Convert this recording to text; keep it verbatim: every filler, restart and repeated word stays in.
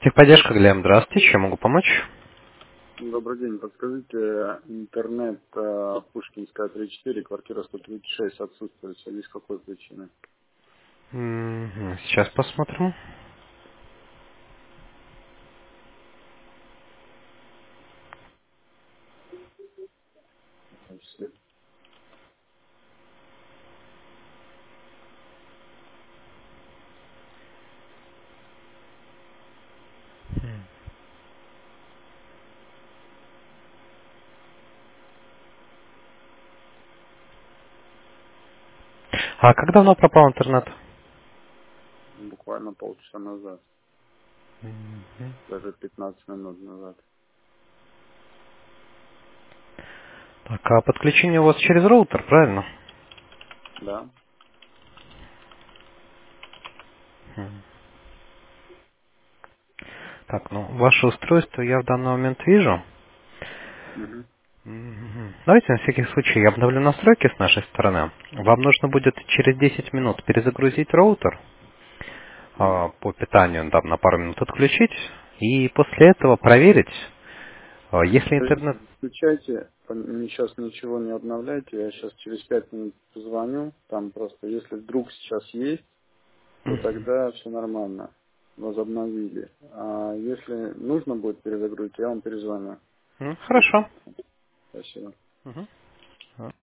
Техподдержка, Глеб, здравствуйте, чем могу помочь? Добрый день. Подскажите, интернет э, Пушкинская тридцать четыре, квартира сто тридцать шесть отсутствует. В связи с какой причиной? Мгм, сейчас посмотрим. Если- А как давно пропал интернет? Буквально полчаса назад, Мгм. даже пятнадцать минут назад. Так, а подключение у вас через роутер, правильно? Да? Мгм. Так, ну, ваше устройство я в данный момент вижу. Мгм. Мгм. Давайте на всякий случай я обновлю настройки с нашей стороны. Вам нужно будет через десять минут перезагрузить роутер Мгм. а, по питанию, там, на пару минут отключить, и после этого проверить, а, если интернет... Подождите, включайте, сейчас ничего не обновляйте, я сейчас через пять минут позвоню, там просто, если вдруг сейчас есть, то Мгм. тогда все нормально, возобновили. А если нужно будет перезагрузить, я вам перезвоню. М, Хорошо. Спасибо. Мгм.